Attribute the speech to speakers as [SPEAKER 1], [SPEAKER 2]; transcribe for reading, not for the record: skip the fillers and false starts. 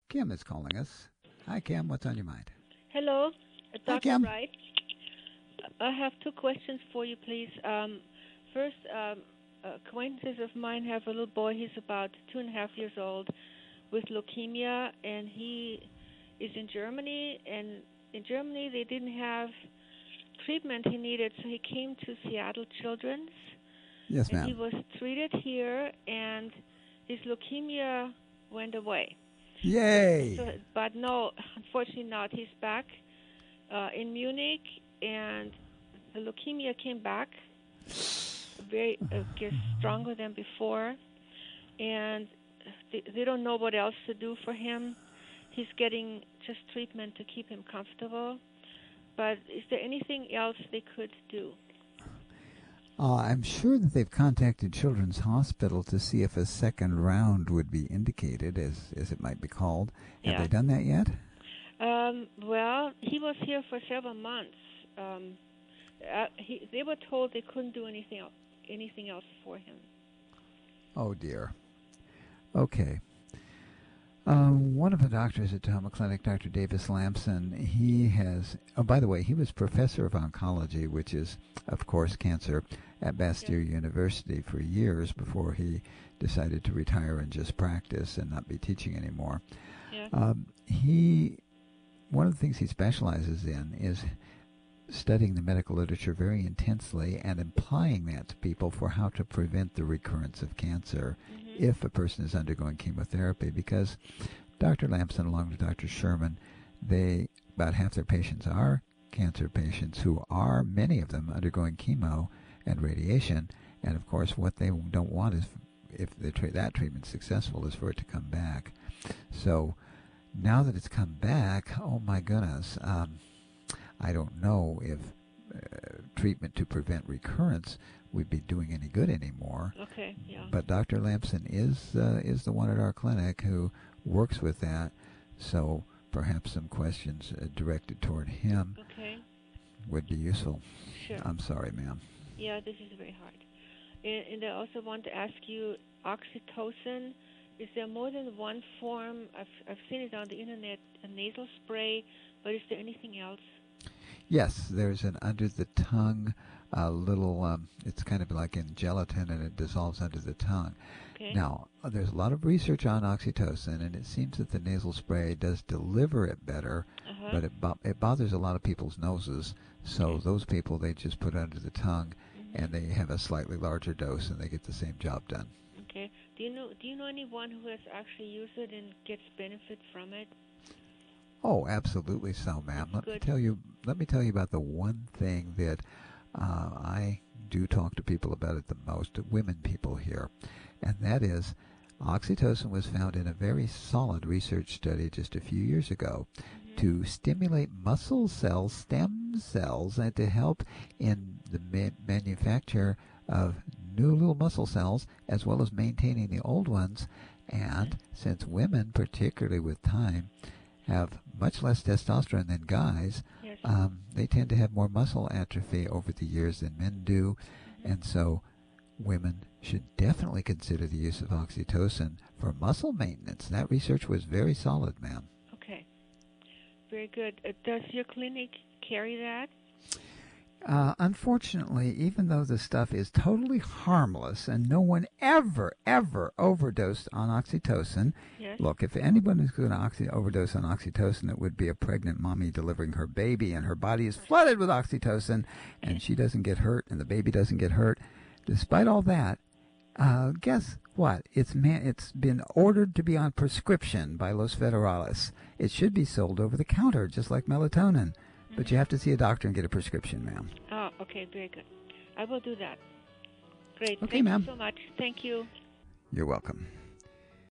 [SPEAKER 1] Kim is calling us. Hi, Kim. What's on your mind?
[SPEAKER 2] Hello,
[SPEAKER 1] Hi,
[SPEAKER 2] Dr.
[SPEAKER 1] Kim.
[SPEAKER 2] Wright. I have two questions for you, please. First, acquaintances of mine have a little boy. He's about 2.5 years old with leukemia, and he is in Germany. And in Germany, they didn't have treatment he needed, so he came to Seattle Children's.
[SPEAKER 1] Yes,
[SPEAKER 2] And he
[SPEAKER 1] ma'am.
[SPEAKER 2] was treated here, and his leukemia went away.
[SPEAKER 1] Yay!
[SPEAKER 2] But no, unfortunately not. He's back in Munich, and the leukemia came back very guess stronger than before, and they don't know what else to do for him. He's getting just treatment to keep him comfortable. But is there anything else they could do?
[SPEAKER 1] I'm sure that they've contacted Children's Hospital to see if a second round would be indicated, as it might be called. Have
[SPEAKER 2] Yeah.
[SPEAKER 1] they done that yet?
[SPEAKER 2] Well, he was here for several months. They were told they couldn't do anything else for him.
[SPEAKER 1] Oh, dear. Okay. One of the doctors at Tahoma Clinic, Dr. Davis Lamson, he has... Oh, by the way, he was professor of oncology, which is, of course, cancer, at Bastyr University for years before he decided to retire and just practice and not be teaching anymore.
[SPEAKER 2] Yeah.
[SPEAKER 1] One of the things he specializes in is studying the medical literature very intensely and applying that to people for how to prevent the recurrence of cancer if a person is undergoing chemotherapy. Because Dr. Lamson, along with Dr. Sherman, about half their patients are cancer patients who are, many of them, undergoing chemo and radiation. And, of course, what they don't want is, if that treatment's successful, is for it to come back. So now that it's come back, oh, my goodness, I don't know if treatment to prevent recurrence would be doing any good anymore.
[SPEAKER 2] Okay, yeah.
[SPEAKER 1] But Dr. Lamson is the one at our clinic who works with that, so perhaps some questions directed toward him would be useful.
[SPEAKER 2] Sure.
[SPEAKER 1] I'm sorry, ma'am.
[SPEAKER 2] Yeah, this is very hard. And I also want to ask you, oxytocin, is there more than one form? I've seen it on the internet, a nasal spray, but is there anything else?
[SPEAKER 1] Yes, there's an under-the-tongue little, it's kind of like in gelatin, and it dissolves under the tongue.
[SPEAKER 2] Okay.
[SPEAKER 1] Now, there's a lot of research on oxytocin, and it seems that the nasal spray does deliver it better, but it bothers a lot of people's noses, so those people, they just put it under the tongue, and they have a slightly larger dose, and they get the same job done.
[SPEAKER 2] Okay. Do you know anyone who has actually used it and gets benefit from it?
[SPEAKER 1] Oh, absolutely so, ma'am. Let me tell you about the one thing that I do talk to people about it the most, women people here, and that is oxytocin was found in a very solid research study just a few years ago to stimulate muscle cells, stem cells, and to help in the manufacture of new little muscle cells as well as maintaining the old ones. And since women, particularly with time, have much less testosterone than guys, they tend to have more muscle atrophy over the years than men do, and so women should definitely consider the use of oxytocin for muscle maintenance. That research was very solid, ma'am.
[SPEAKER 2] Okay. Very good. Does your clinic carry that?
[SPEAKER 1] Unfortunately, even though the stuff is totally harmless and no one ever overdosed on oxytocin, look, if anyone is going to overdose on oxytocin, it would be a pregnant mommy delivering her baby, and her body is flooded with oxytocin, and she doesn't get hurt, and the baby doesn't get hurt. Despite all that, guess what? It's been ordered to be on prescription by Los Federales. It should be sold over the counter, just like melatonin. But you have to see a doctor and get a prescription, ma'am.
[SPEAKER 2] Oh, okay, very good. I will do that. Great.
[SPEAKER 1] Okay,
[SPEAKER 2] Thank
[SPEAKER 1] ma'am.
[SPEAKER 2] you so much. Thank you.
[SPEAKER 1] You're welcome.